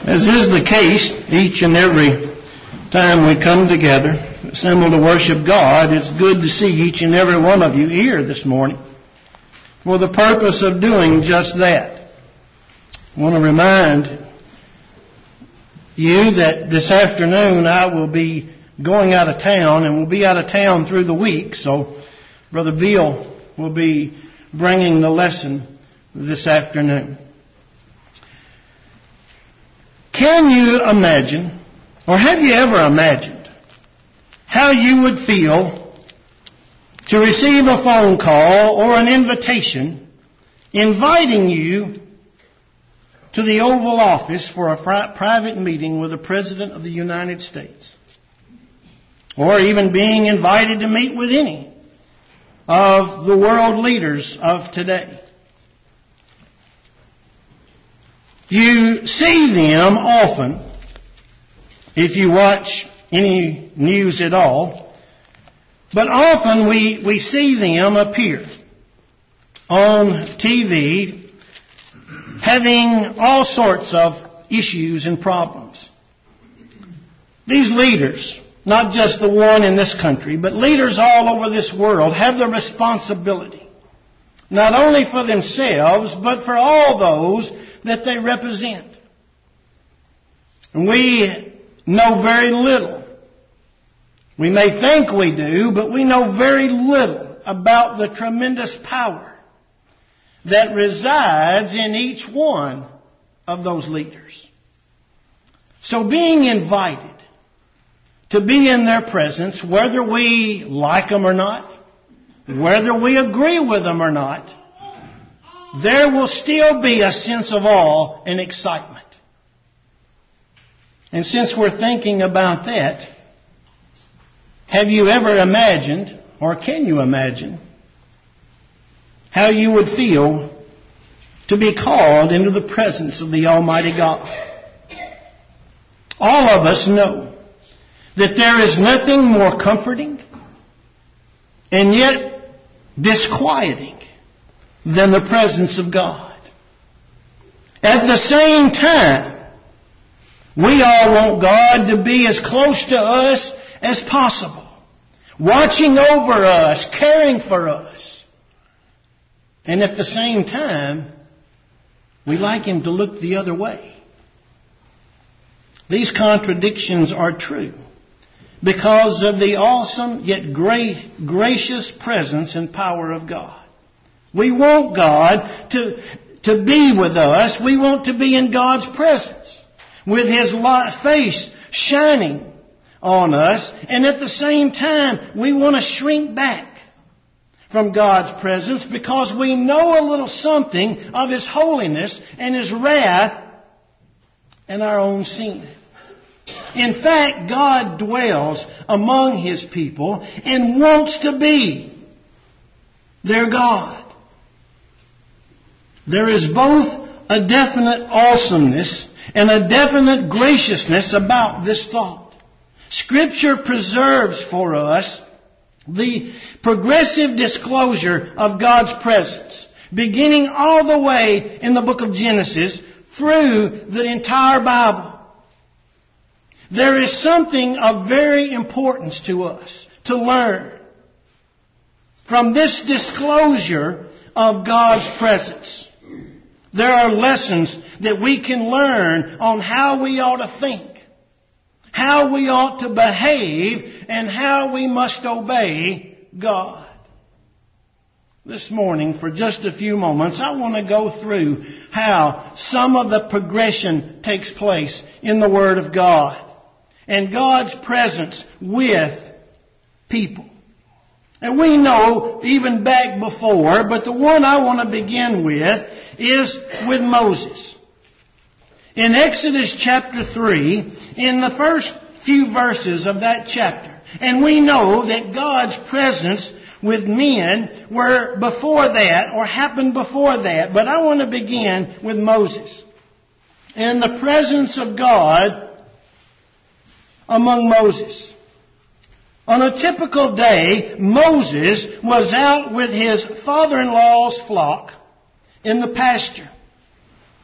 As is the case each and every time we come together, assemble to worship God, it's good to see each and every one of you here this morning for the purpose of doing just that. I want to remind you that this afternoon I will be going out of town, and will be out of town through the week, so Brother Bill will be bringing the lesson this afternoon. Can you imagine, or have you ever imagined, how you would feel to receive a phone call or an invitation inviting you to the Oval Office for a private meeting with the President of the United States? Or even being invited to meet with any of the world leaders of today? You see them often, if you watch any news at all, but often we see them appear on TV having all sorts of issues and problems. These leaders, not just the one in this country, but leaders all over this world, have the responsibility, not only for themselves, but for all those that they represent. And we know very little. We may think we do, but we know very little about the tremendous power that resides in each one of those leaders. So being invited to be in their presence, whether we like them or not, whether we agree with them or not, there will still be a sense of awe and excitement. And since we're thinking about that, have you ever imagined, or can you imagine, how you would feel to be called into the presence of the Almighty God? All of us know that there is nothing more comforting and yet disquieting than the presence of God. At the same time, we all want God to be as close to us as possible, watching over us, caring for us. And at the same time, we like Him to look the other way. These contradictions are true because of the awesome yet gracious presence and power of God. We want God to be with us. We want to be in God's presence with His face shining on us. And at the same time, we want to shrink back from God's presence because we know a little something of His holiness and His wrath and our own sin. In fact, God dwells among His people and wants to be their God. There is both a definite awesomeness and a definite graciousness about this thought. Scripture preserves for us the progressive disclosure of God's presence, beginning all the way in the book of Genesis through the entire Bible. There is something of very importance to us to learn from this disclosure of God's presence. There are lessons that we can learn on how we ought to think, how we ought to behave, and how we must obey God. This morning, for just a few moments, I want to go through how some of the progression takes place in the Word of God and God's presence with people. And we know even back before, but the one I want to begin with is with Moses. In Exodus chapter 3, in the first few verses of that chapter, and we know that God's presence with men were before that, or happened before that, but I want to begin with Moses. And the presence of God among Moses. On a typical day, Moses was out with his father-in-law's flock in the pasture.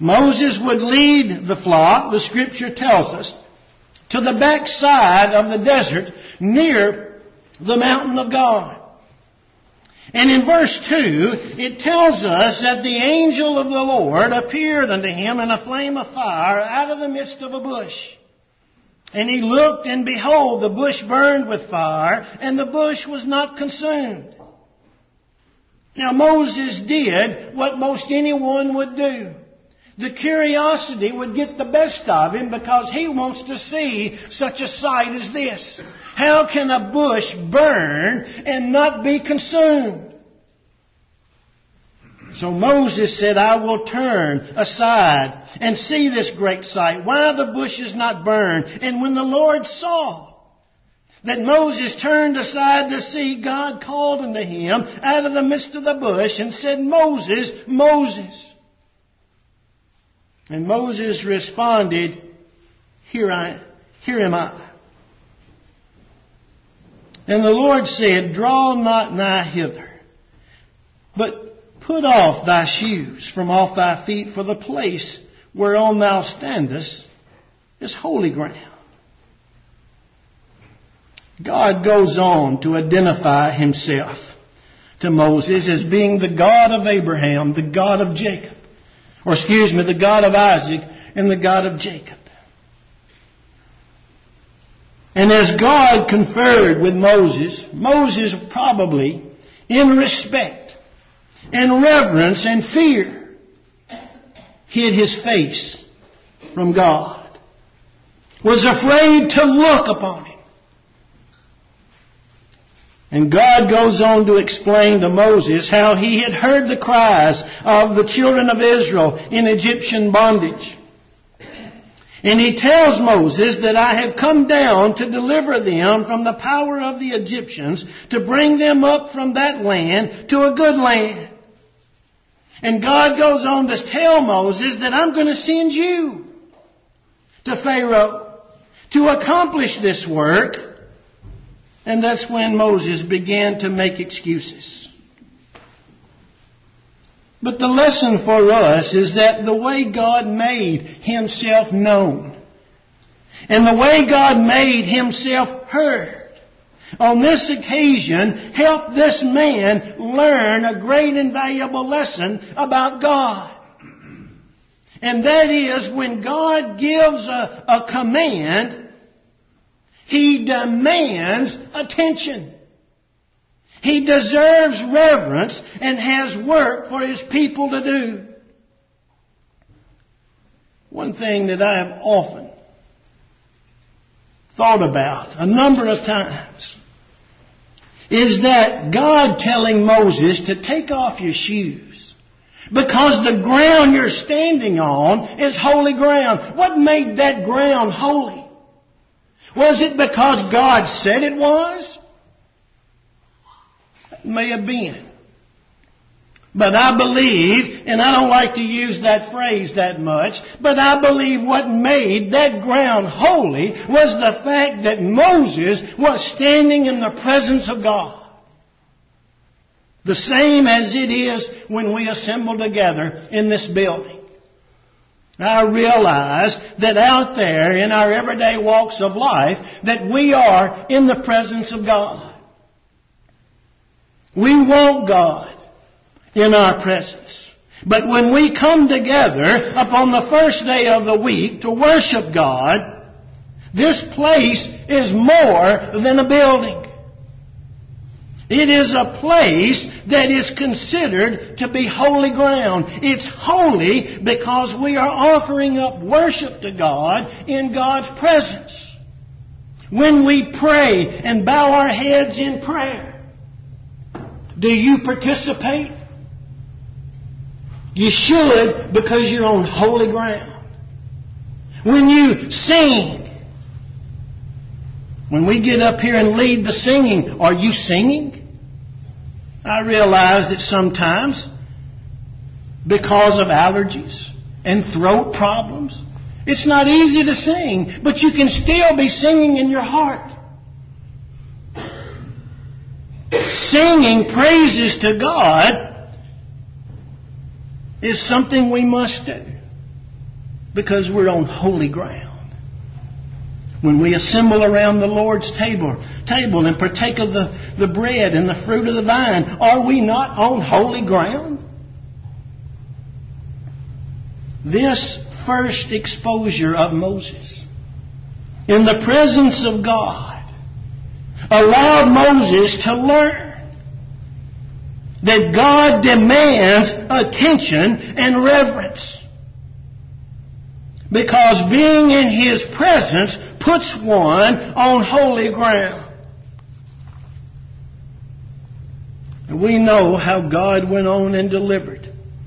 Moses would lead the flock, the Scripture tells us, to the backside of the desert near the mountain of God. And in verse 2, it tells us that the angel of the Lord appeared unto him in a flame of fire out of the midst of a bush. And he looked, and behold, the bush burned with fire, and the bush was not consumed. Now Moses did what most anyone would do. The curiosity would get the best of him because he wants to see such a sight as this. How can a bush burn and not be consumed? So Moses said, I will turn aside and see this great sight, why the bush is not burned. And when the Lord saw that Moses turned aside to see, God called unto him out of the midst of the bush and said, Moses, Moses. And Moses responded, Here am I. And the Lord said, Draw not nigh hither, but put off thy shoes from off thy feet, for the place whereon thou standest is holy ground. God goes on to identify himself to Moses as being the God of Abraham, the God of Jacob. The God of Isaac and the God of Jacob. And as God conferred with Moses, Moses probably, in respect and reverence and fear, hid his face from God, was afraid to look upon him. And God goes on to explain to Moses how he had heard the cries of the children of Israel in Egyptian bondage. And he tells Moses that I have come down to deliver them from the power of the Egyptians, to bring them up from that land to a good land. And God goes on to tell Moses that I'm going to send you to Pharaoh to accomplish this work. And that's when Moses began to make excuses. But the lesson for us is that the way God made himself known and the way God made himself heard on this occasion helped this man learn a great and valuable lesson about God. And that is, when God gives a command, he demands attention. He deserves reverence and has work for his people to do. One thing that I have often thought about a number of times is that God telling Moses to take off your shoes because the ground you're standing on is holy ground. What made that ground holy? Was it because God said it was? It may have been. But I believe, and I don't like to use that phrase that much, but I believe what made that ground holy was the fact that Moses was standing in the presence of God. The same as it is when we assemble together in this building. I realize that out there in our everyday walks of life that we are in the presence of God. We want God in our presence. But when we come together upon the first day of the week to worship God, this place is more than a building. It is a place that is considered to be holy ground. It's holy because we are offering up worship to God in God's presence. When we pray and bow our heads in prayer, do you participate? You should, because you're on holy ground. When you sing, when we get up here and lead the singing, are you singing? I realize that sometimes, because of allergies and throat problems, it's not easy to sing, but you can still be singing in your heart. Singing praises to God is something we must do. because we're on holy ground. When we assemble around the Lord's table and partake of the bread and the fruit of the vine, are we not on holy ground? This first exposure of Moses in the presence of God allowed Moses to learn that God demands attention and reverence, because being in His presence puts one on holy ground. And we know how God went on and delivered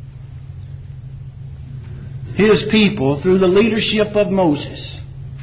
His people through the leadership of Moses.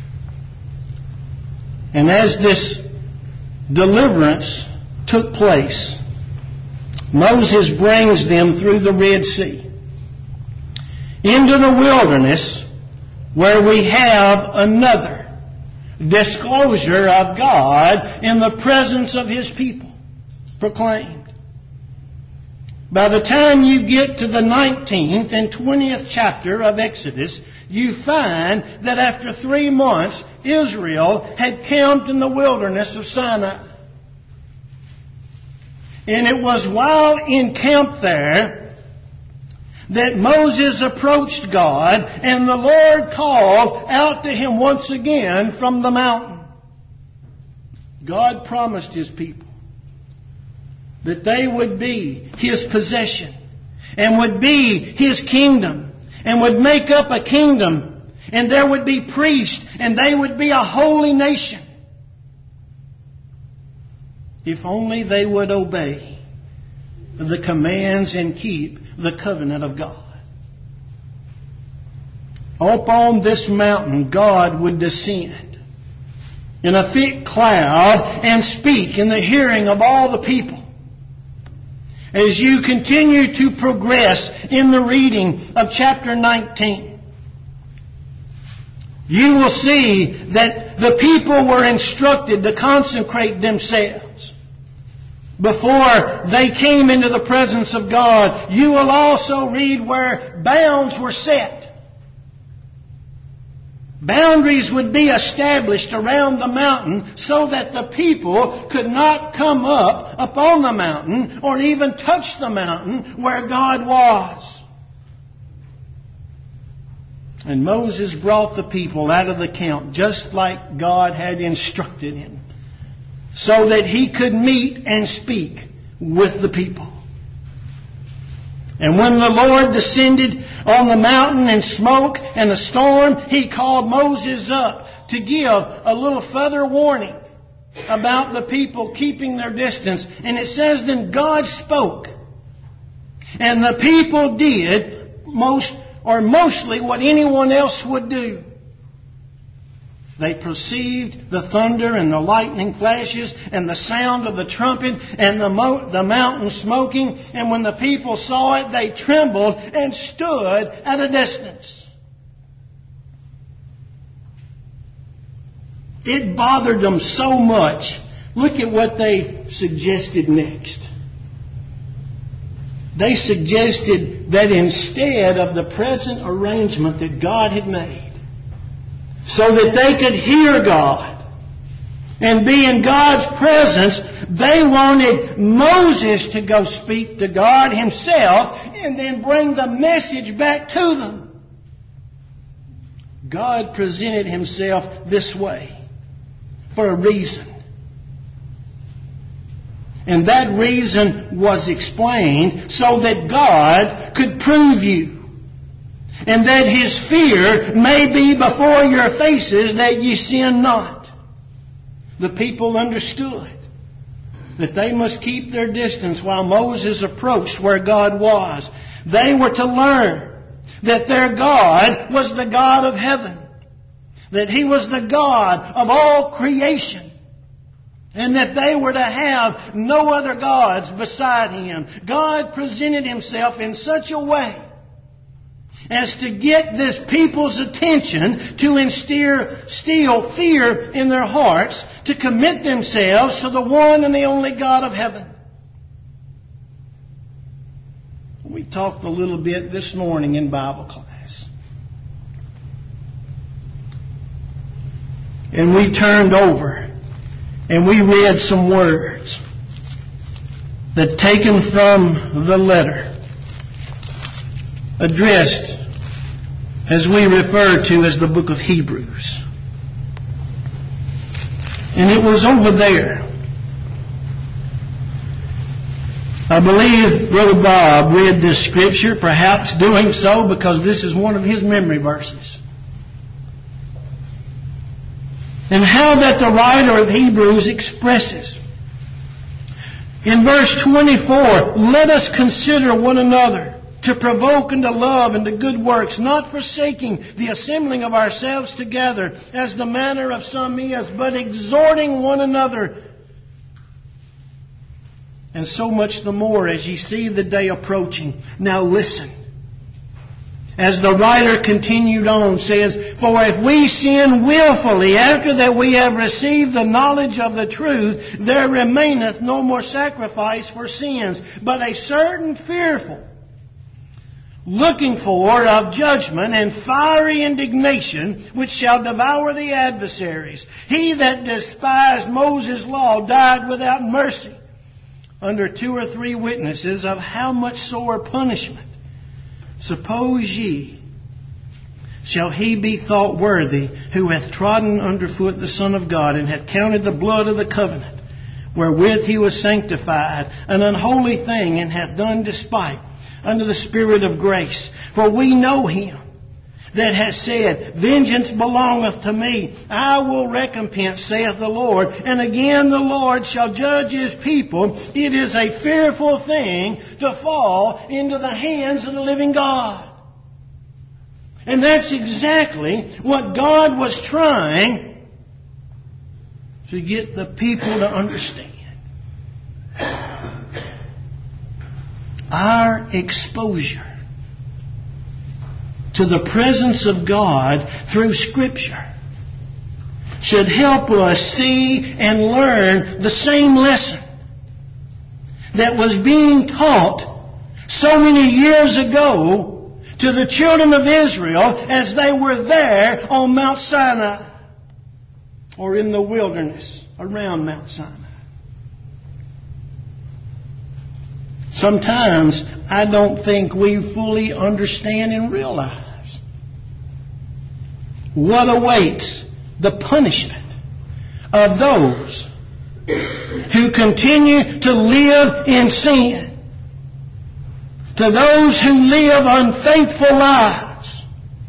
And as this deliverance took place, Moses brings them through the Red Sea into the wilderness, where we have another disclosure of God in the presence of His people proclaimed. By the time you get to the 19th and 20th chapter of Exodus, you find that after 3 months, Israel had camped in the wilderness of Sinai. And it was while encamped there that Moses approached God, and the Lord called out to him once again from the mountain. God promised His people that they would be His possession and would be His kingdom and would make up a kingdom, and there would be priests and they would be a holy nation if only they would obey the commands and keep the covenant of God. Up on this mountain, God would descend in a thick cloud and speak in the hearing of all the people. As you continue to progress in the reading of chapter 19, you will see that the people were instructed to consecrate themselves before they came into the presence of God. You will also read where bounds were set. Boundaries would be established around the mountain so that the people could not come up on the mountain or even touch the mountain where God was. And Moses brought the people out of the camp just like God had instructed him, so that he could meet and speak with the people. And when the Lord descended on the mountain in smoke and a storm, He called Moses up to give a little further warning about the people keeping their distance. And it says, then God spoke, and the people did mostly what anyone else would do. They perceived the thunder and the lightning flashes and the sound of the trumpet and the mountain smoking. And when the people saw it, they trembled and stood at a distance. It bothered them so much. Look at what they suggested next. They suggested that instead of the present arrangement that God had made, so that they could hear God and be in God's presence, they wanted Moses to go speak to God Himself and then bring the message back to them. God presented Himself this way for a reason. And that reason was explained so that God could prove you, and that His fear may be before your faces, that ye sin not. The people understood that they must keep their distance while Moses approached where God was. They were to learn that their God was the God of heaven, that He was the God of all creation, and that they were to have no other gods beside Him. God presented Himself in such a way as to get this people's attention, to instill fear in their hearts, to commit themselves to the one and the only God of heaven. We talked a little bit this morning in Bible class and we turned over and we read some words that taken from the letter addressed as we refer to as the book of Hebrews. And it was over there. I believe Brother Bob read this scripture, perhaps doing so because this is one of his memory verses. And how that the writer of Hebrews expresses. In verse 24, let us consider one another to provoke unto love and to good works, not forsaking the assembling of ourselves together, as the manner of some is, but exhorting one another. And so much the more as ye see the day approaching. Now listen. As the writer continued on, says, for if we sin willfully after that we have received the knowledge of the truth, there remaineth no more sacrifice for sins, but a certain fearful looking for of judgment and fiery indignation, which shall devour the adversaries. He that despised Moses' law died without mercy, under 2 or 3 witnesses, of how much sore punishment, suppose ye, shall he be thought worthy, who hath trodden under foot the Son of God, and hath counted the blood of the covenant, wherewith he was sanctified, an unholy thing, and hath done despite unto the Spirit of grace? For we know him that has said, vengeance belongeth to me, I will recompense, saith the Lord. And again the Lord shall judge his people. It is a fearful thing to fall into the hands of the living God. And that's exactly what God was trying to get the people to understand. Our exposure to the presence of God through Scripture should help us see and learn the same lesson that was being taught so many years ago to the children of Israel as they were there on Mount Sinai or in the wilderness around Mount Sinai. Sometimes I don't think we fully understand and realize what awaits the punishment of those who continue to live in sin, to those who live unfaithful lives.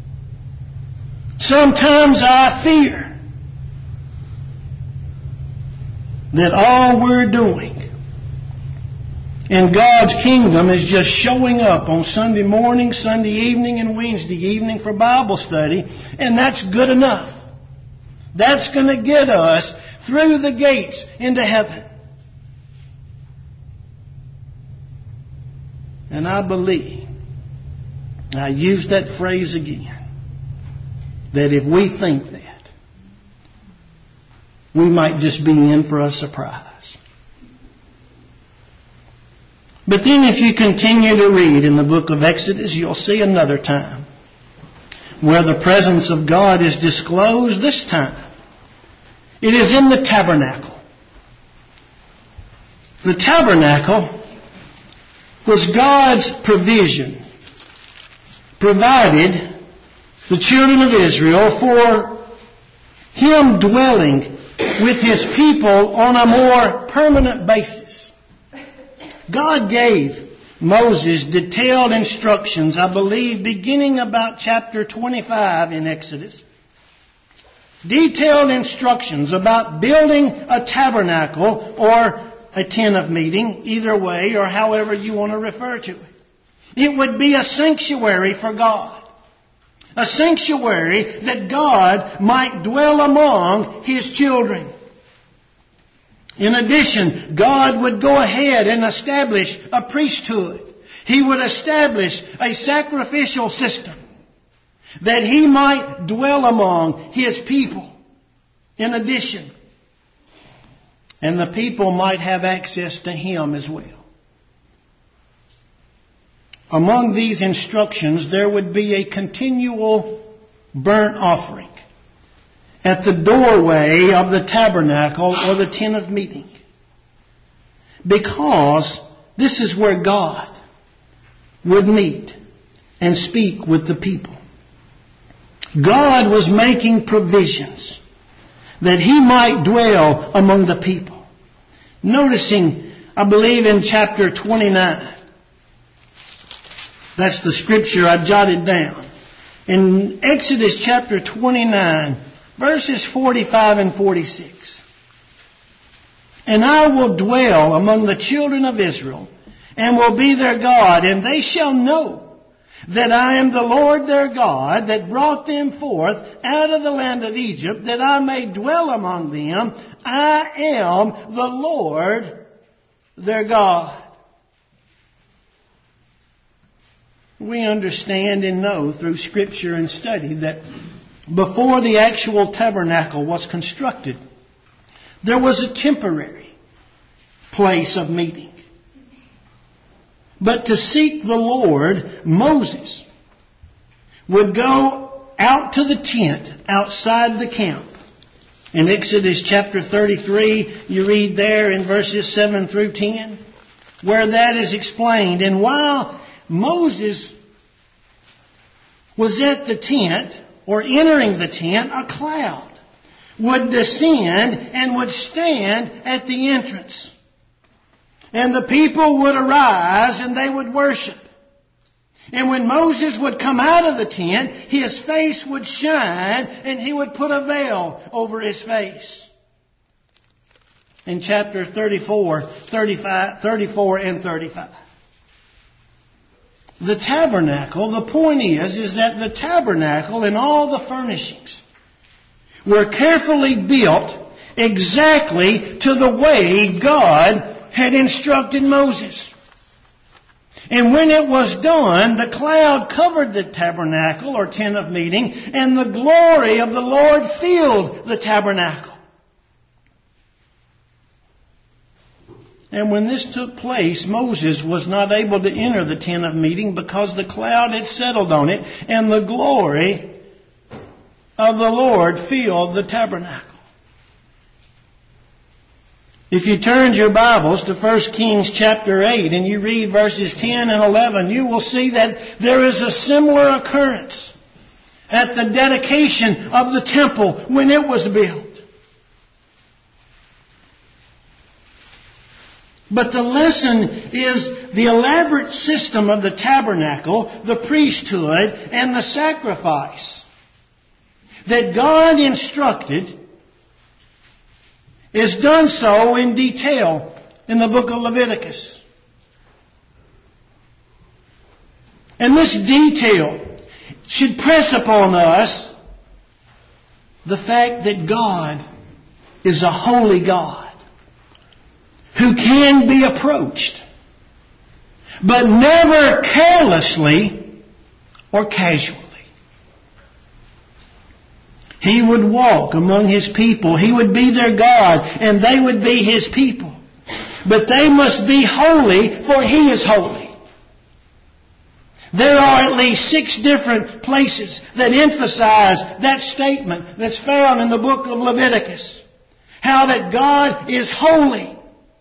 Sometimes I fear that all we're doing and God's kingdom is just showing up on Sunday morning, Sunday evening, and Wednesday evening for Bible study, and that's good enough. That's going to get us through the gates into heaven. And I believe, I use that phrase again, that if we think that, we might just be in for a surprise. But then if you continue to read in the book of Exodus, you'll see another time where the presence of God is disclosed. This time, it is in the tabernacle. The tabernacle was God's provision, provided the children of Israel for Him dwelling with His people on a more permanent basis. God gave Moses detailed instructions, I believe, beginning about chapter 25 in Exodus. Detailed instructions about building a tabernacle or a tent of meeting, either way or however you want to refer to it. It would be a sanctuary for God. A sanctuary that God might dwell among His children. In addition, God would go ahead and establish a priesthood. He would establish a sacrificial system that He might dwell among His people. In addition, and the people might have access to Him as well. Among these instructions, there would be a continual burnt offering at the doorway of the tabernacle or the tent of meeting. Because this is where God would meet and speak with the people. God was making provisions that He might dwell among the people. Noticing, I believe in chapter 29. That's the scripture I jotted down. In Exodus chapter 29, verses 45 and 46. And I will dwell among the children of Israel, and will be their God, and they shall know that I am the Lord their God, that brought them forth out of the land of Egypt, that I may dwell among them. I am the Lord their God. We understand and know through Scripture and study that before the actual tabernacle was constructed, there was a temporary place of meeting. But to seek the Lord, Moses would go out to the tent outside the camp. In Exodus chapter 33, you read there in verses 7 through 10, where that is explained. And while Moses was at the tent, or entering the tent, a cloud would descend and would stand at the entrance. And the people would arise and they would worship. And when Moses would come out of the tent, his face would shine and he would put a veil over his face. In chapter 34 and 35. The tabernacle, the point is that the tabernacle and all the furnishings were carefully built exactly to the way God had instructed Moses. And when it was done, the cloud covered the tabernacle or tent of meeting, and the glory of the Lord filled the tabernacle. And when this took place, Moses was not able to enter the tent of meeting because the cloud had settled on it, and the glory of the Lord filled the tabernacle. If you turned your Bibles to 1 Kings chapter 8 and you read verses 10 and 11, you will see that there is a similar occurrence at the dedication of the temple when it was built. But the lesson is the elaborate system of the tabernacle, the priesthood, and the sacrifice that God instructed is done so in detail in the book of Leviticus. And this detail should press upon us the fact that God is a holy God who can be approached, but never carelessly or casually. He would walk among His people. He would be their God, and they would be His people. But they must be holy, for He is holy. There are at least 6 different places that emphasize that statement that's found in the book of Leviticus. How that God is holy.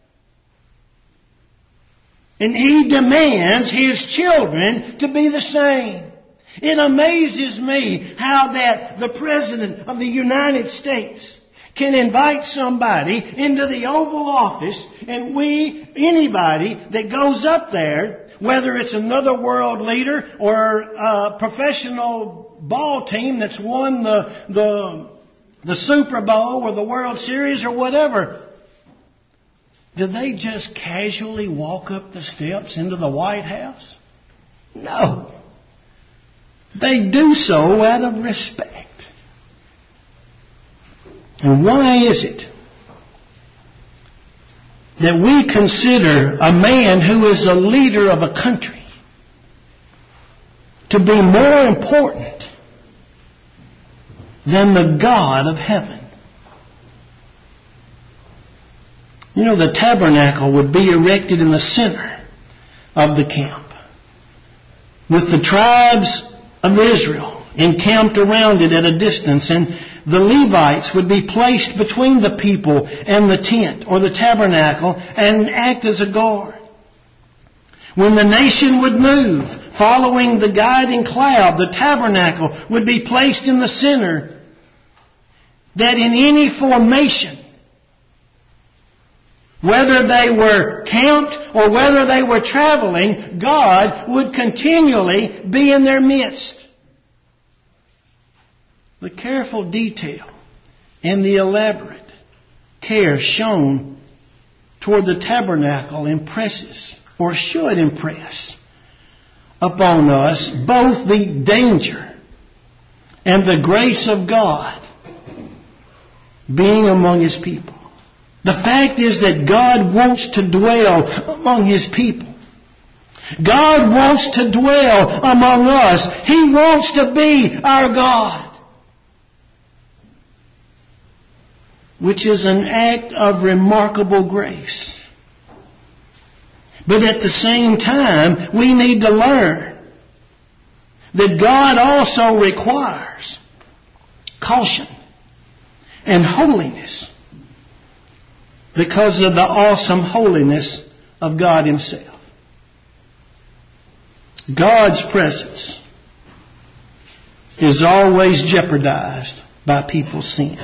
And He demands His children to be the same. It amazes me how that the President of the United States can invite somebody into the Oval Office, and anybody that goes up there, whether it's another world leader or a professional ball team that's won the Super Bowl or the World Series or whatever, do they just casually walk up the steps into the White House? No. They do so out of respect. And why is it that we consider a man who is a leader of a country to be more important than the God of heaven? You know, the tabernacle would be erected in the center of the camp, with the tribes of Israel encamped around it at a distance, and the Levites would be placed between the people and the tent or the tabernacle and act as a guard. When the nation would move, following the guiding cloud, the tabernacle would be placed in the center, that in any formation, whether they were camped or whether they were traveling, God would continually be in their midst. The careful detail and the elaborate care shown toward the tabernacle impresses, or should impress, upon us both the danger and the grace of God being among His people. The fact is that God wants to dwell among His people. God wants to dwell among us. He wants to be our God, which is an act of remarkable grace. But at the same time, we need to learn that God also requires caution and holiness because of the awesome holiness of God Himself. God's presence is always jeopardized by people's sin.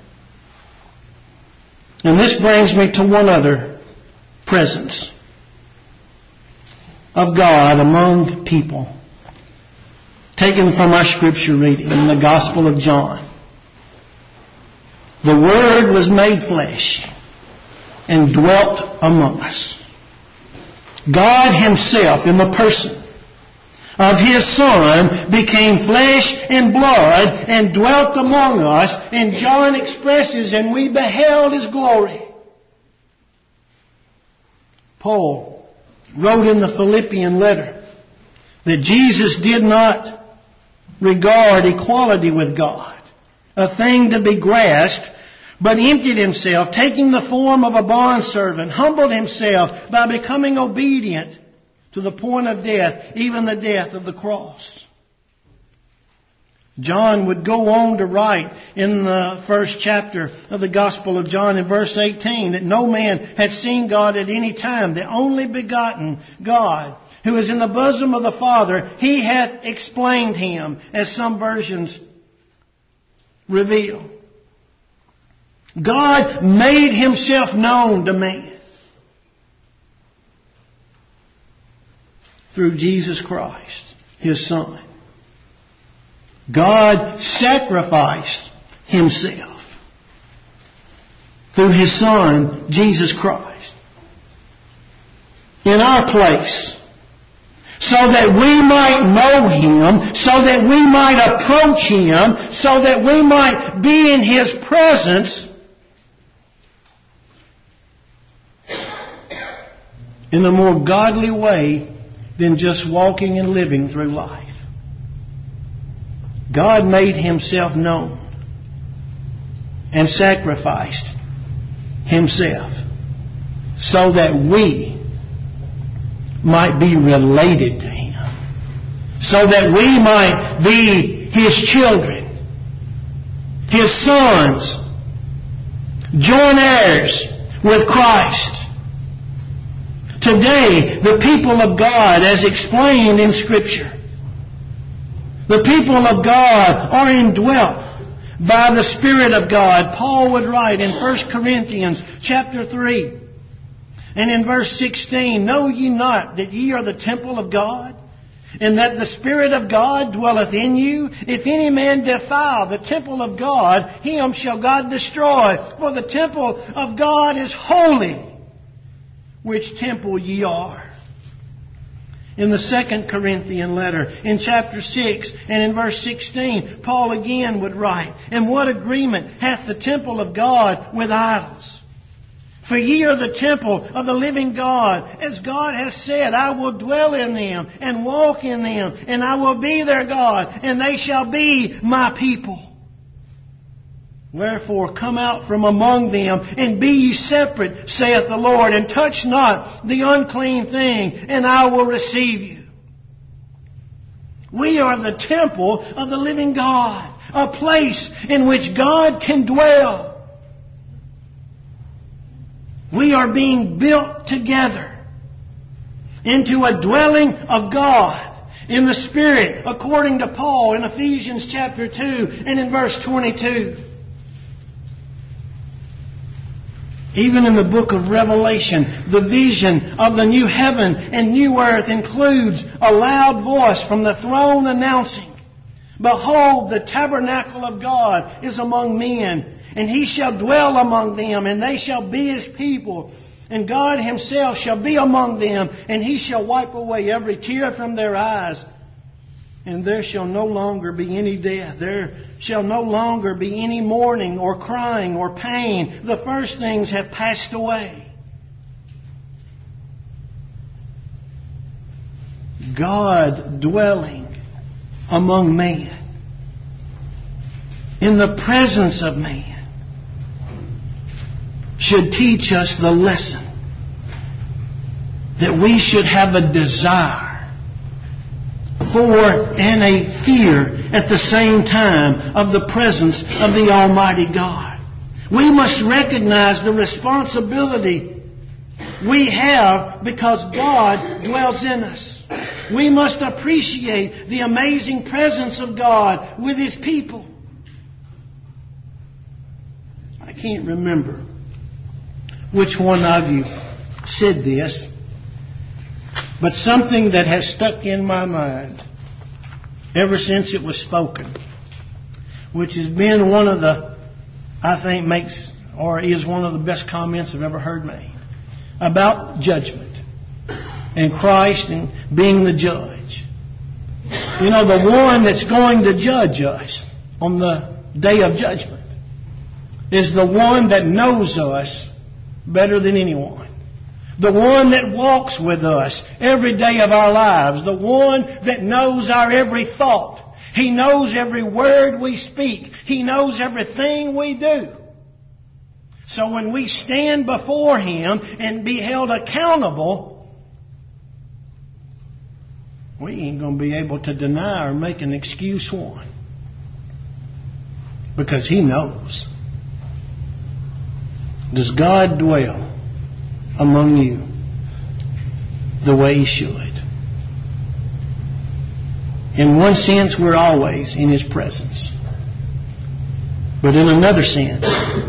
And this brings me to one other presence of God among people, taken from our scripture reading in the Gospel of John. The Word was made flesh and dwelt among us. God Himself, in the person of His Son, became flesh and blood and dwelt among us. And John expresses, and we beheld His glory. Paul wrote in the Philippian letter that Jesus did not regard equality with God a thing to be grasped, but emptied Himself, taking the form of a bondservant, humbled Himself by becoming obedient to the point of death, even the death of the cross. John would go on to write in the first chapter of the Gospel of John in verse 18 that no man had seen God at any time. The only begotten God, who is in the bosom of the Father, He hath explained Him, as some versions reveal. God made Himself known to man through Jesus Christ, His Son. God sacrificed Himself through His Son, Jesus Christ, in our place, so that we might know Him, so that we might approach Him, so that we might be in His presence in a more godly way than just walking and living through life. God made Himself known and sacrificed Himself so that we might be related to Him, so that we might be His children, His sons, joint heirs with Christ. Today, the people of God, as explained in Scripture, the people of God are indwelt by the Spirit of God. Paul would write in 1 Corinthians chapter 3 and in verse 16, "Know ye not that ye are the temple of God, and that the Spirit of God dwelleth in you? If any man defile the temple of God, him shall God destroy. For the temple of God is holy, which temple ye are." In the 2 Corinthian letter, in chapter 6 and in verse 16, Paul again would write, "And what agreement hath the temple of God with idols? For ye are the temple of the living God. As God hath said, I will dwell in them and walk in them, and I will be their God, and they shall be my people. Wherefore come out from among them, and be ye separate, saith the Lord, and touch not the unclean thing, and I will receive you." We are the temple of the living God. a place in which God can dwell. We are being built together into a dwelling of God in the Spirit, according to Paul in Ephesians chapter 2 and in verse 22. Even in the book of Revelation, the vision of the new heaven and new earth includes a loud voice from the throne announcing, "Behold, the tabernacle of God is among men, and He shall dwell among them, and they shall be His people. And God Himself shall be among them, and He shall wipe away every tear from their eyes. And there shall no longer be any death. There shall no longer be any mourning or crying or pain. The first things have passed away." God dwelling among man, in the presence of man, should teach us the lesson that we should have a desire for and a fear at the same time of the presence of the Almighty God. We must recognize the responsibility we have because God dwells in us. We must appreciate the amazing presence of God with His people. I can't remember which one of you said this, but something that has stuck in my mind ever since it was spoken, which has been one of the, I think makes or is one of the best comments I've ever heard made about judgment and Christ and being the judge. You know, the one that's going to judge us on the day of judgment is the one that knows us better than anyone. The one that walks with us every day of our lives. The one that knows our every thought. He knows every word we speak. He knows everything we do. So when we stand before Him and be held accountable, we ain't going to be able to deny or make an excuse one. Because He knows. Does God dwell among you the way He should? In one sense, we're always in His presence. But in another sense,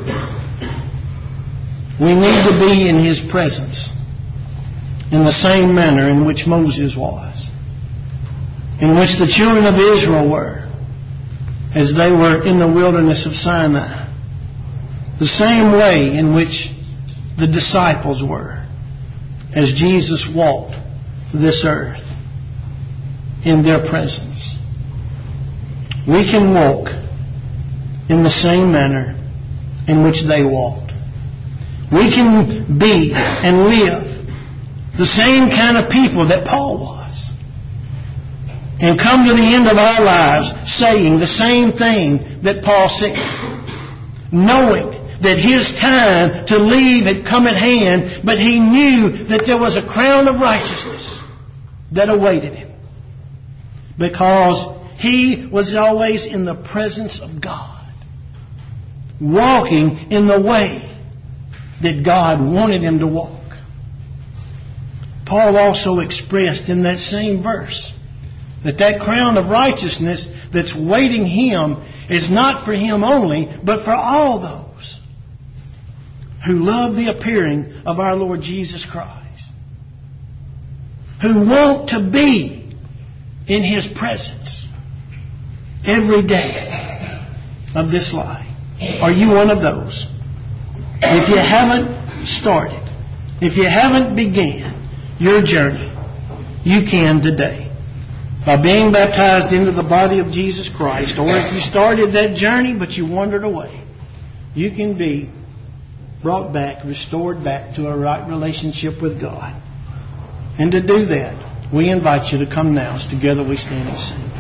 we need to be in His presence in the same manner in which Moses was, in which the children of Israel were as they were in the wilderness of Sinai, the same way in which the disciples were as Jesus walked this earth in their presence. We can walk in the same manner in which they walked. We can be and live the same kind of people that Paul was, and come to the end of our lives saying the same thing that Paul said, knowing that his time to leave had come at hand, but he knew that there was a crown of righteousness that awaited him, because he was always in the presence of God, walking in the way that God wanted him to walk. Paul also expressed in that same verse that crown of righteousness that's waiting him is not for him only, but for all those who love the appearing of our Lord Jesus Christ, who want to be in His presence every day of this life. Are you one of those? If you haven't started, if you haven't began your journey, you can today. By being baptized into the body of Jesus Christ, or if you started that journey but you wandered away, you can be brought back, restored back to a right relationship with God. And to do that, we invite you to come now as together we stand and sing.